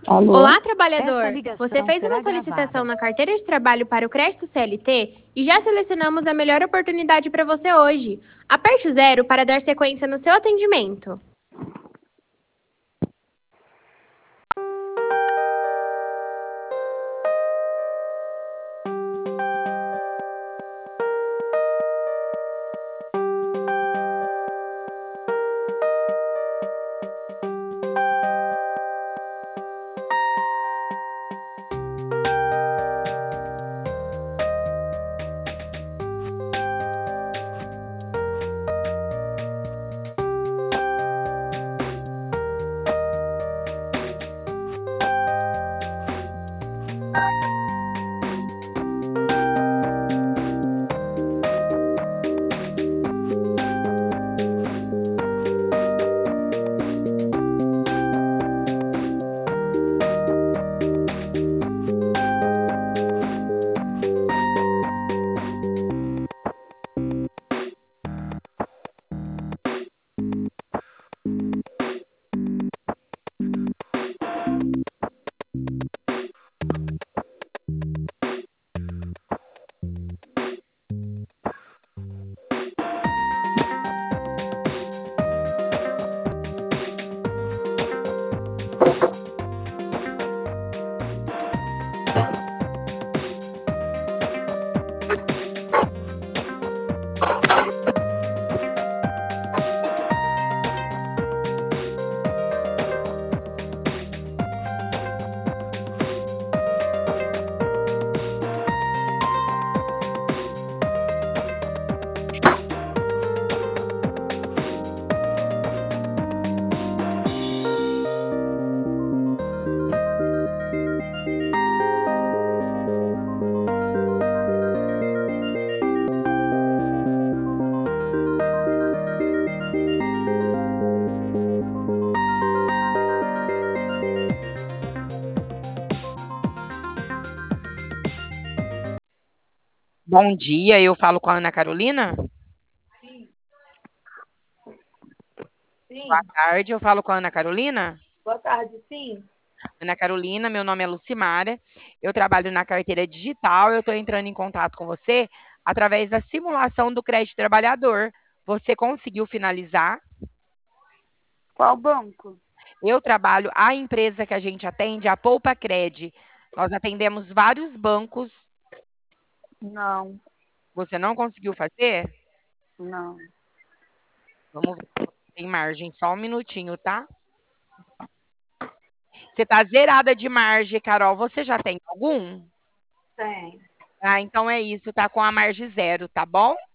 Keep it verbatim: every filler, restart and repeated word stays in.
Alô? Olá, Essa trabalhador! Você ligação fez uma será solicitação gravada. na carteira de trabalho para o crédito C L T e já selecionamos a melhor oportunidade para você hoje. Aperte o zero para dar sequência no seu atendimento. Bom dia, eu falo com a Ana Carolina. Boa Sim. tarde, eu falo com a Ana Carolina. Boa tarde, sim. Ana Carolina, meu nome é Lucimara, eu trabalho na carteira digital, eu estou entrando em contato com você através da simulação do crédito trabalhador. Você conseguiu finalizar? Qual banco? Eu trabalho, a empresa que a gente atende, a Poupa Cred. Nós atendemos vários bancos. Não, Você não conseguiu fazer? não. Vamos ver se tem margem, só um minutinho, tá? Você tá zerada de margem, Carol. Você já tem algum? Tem. Ah, então é isso, tá com a margem zero, tá bom?